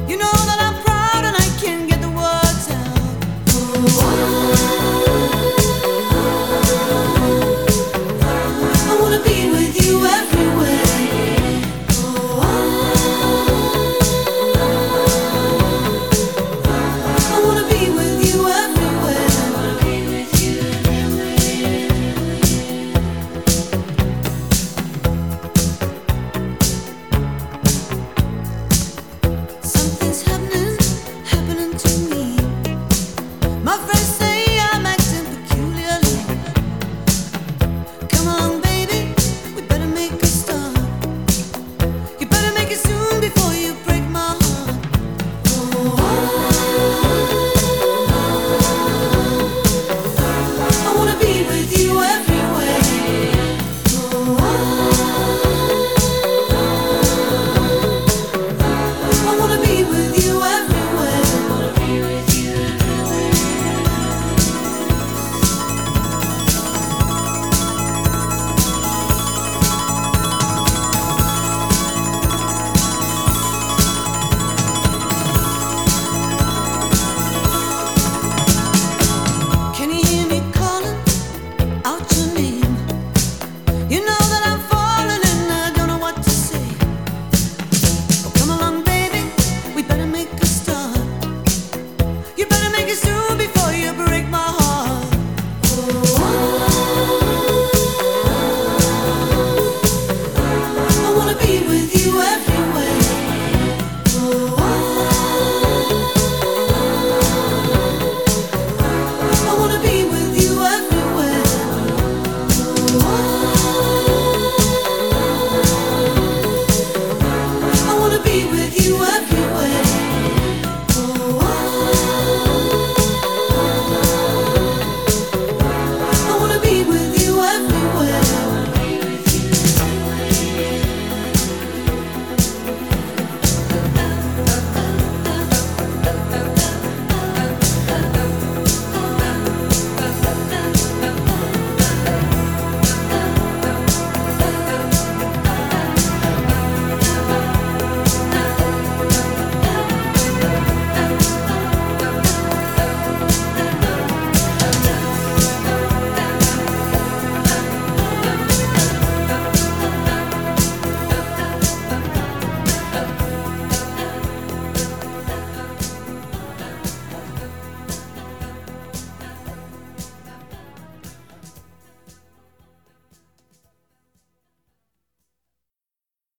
You know that I'm proud and I can't get the words out. I wanna be with you everywhere. I wanna be with you everywhere. Something's happening to me. My friends say I'm acting peculiarly. Come on, baby, we better make a start. You better make it soon before you break my heart. I wanna be with you everywhere. I wanna be with you everywhere. Can you hear me calling out your name? You know that I'm falling and I don't know what to say. Oh, come along, baby, we better make a start. You better make it soon before you break my heart. I wanna be with you everywhere. I wanna be with you everywhere. I wanna be with you